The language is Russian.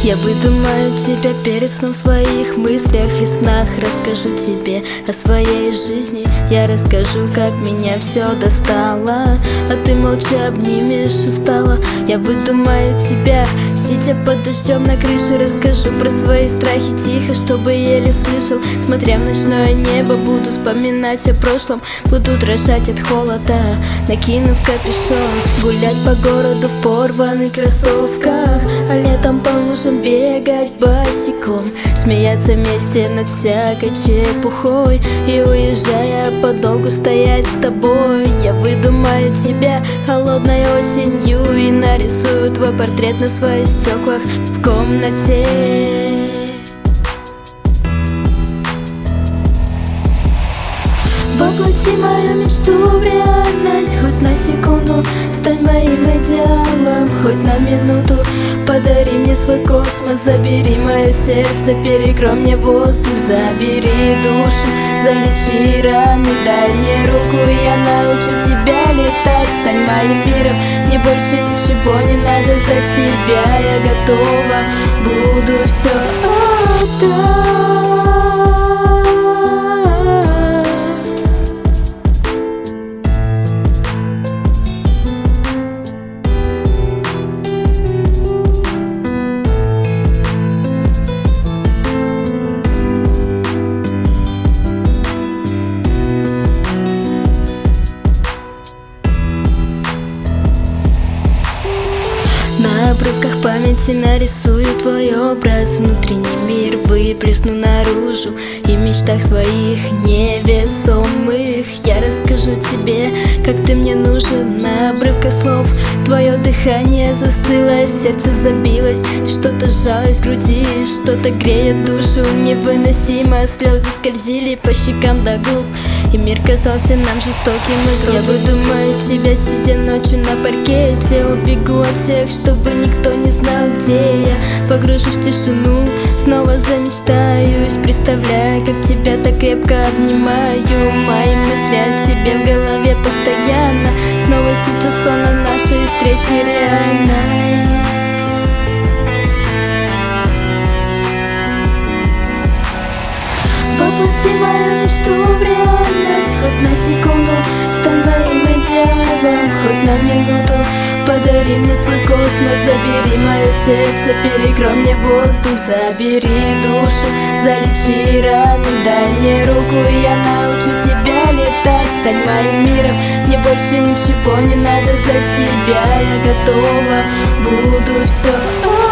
Я выдумаю тебя перед сном в своих мыслях и снах. Расскажу тебе о своей жизни. Я расскажу, как меня все достало, а ты молча обнимешь устало. Я выдумаю тебя, сидя под дождем на крыше. Расскажу про свои страхи тихо, чтобы еле слышал. Смотря в ночное небо, буду вспоминать о прошлом. Буду дрожать от холода, накинув капюшон. Гулять по городу в порванных кроссовках, а летом по лужам бегать босиком. Смеяться вместе над всякой чепухой и, уезжая, подолгу стоять с тобой. Я выдумаю тебя холодной осенью и нарисую твой портрет на своих стеклах в комнате. Воплоти мою мечту в реальность, хоть на секунду. Стань моим идеалом, хоть на минуту. Подари мне свой космос, забери мое сердце, перекрой мне воздух, забери душу, залечи раны, дай мне руку, и я научу тебя летать. Стань моим миром, мне больше ничего не надо, за тебя я готова, буду все отдать. На обрывках памяти нарисую твой образ, внутренний мир выплесну наружу, и в мечтах своих невесомых я расскажу тебе, как ты мне нужен. На обрывках слов твое дыхание застыло, сердце забилось, что-то сжалось в груди, что-то греет душу невыносимо. Слезы скользили по щекам до губ, и мир казался нам жестоким и грубым. Я выдумаю тебя, сидя ночью на паркете, убегу от всех, чтобы никто не знал, где я. Погружусь в тишину, снова замечтаюсь, представляя, как тебя так крепко обнимаю. Мои мысли о тебе в голове постоянно, снова снится сон о нашей встрече реальной. Воплоти мою мечту в реальность, хоть на секунду. Стань моим идеалом, хоть на минуту. Подари мне свой космос, забери мое сердце, перекрой мне воздух, забери душу, залечи раны, дай мне руку, и я научу тебя летать. Стань моим миром, мне больше ничего не надо, за тебя я готова, буду все